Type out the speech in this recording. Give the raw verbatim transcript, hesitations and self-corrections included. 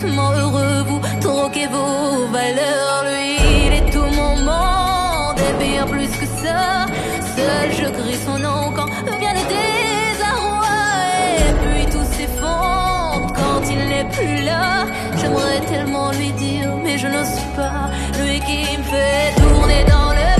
Tellement heureux, vous troquez vos valeurs. Lui, il est tout mon monde et bien plus que ça. Seul je crie son nom quand vient le désarroi. Et puis tout s'effondre quand il n'est plus là. J'aimerais tellement lui dire mais je n'ose pas. Lui qui me fait tourner dans le